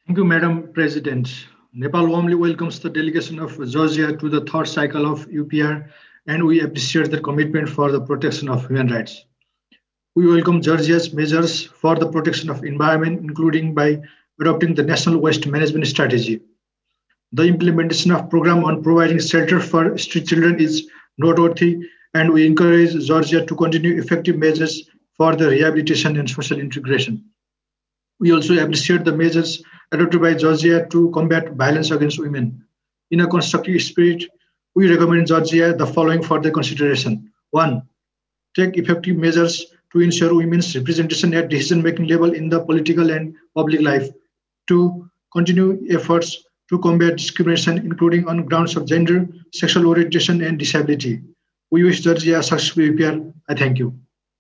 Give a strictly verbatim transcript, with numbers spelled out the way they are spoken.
Thank you, Madam President. Nepal warmly welcomes the delegation of Georgia to the third cycle of U P R, and we appreciate their commitment for the protection of human rights. We welcome Georgia's measures for the protection of environment, including by adopting the National Waste Management Strategy. The implementation of program on providing shelter for street children is noteworthy, and we encourage Georgia to continue effective measures for the rehabilitation and social integration. We also appreciate the measures adopted by Georgia to combat violence against women. In a constructive spirit, we recommend Georgia the following for their consideration. One, take effective measures to ensure women's representation at decision-making level in the political and public life. Two, continue efforts to combat discrimination, including on grounds of gender, sexual orientation, and disability. We wish Georgia a successful U P R. I thank you.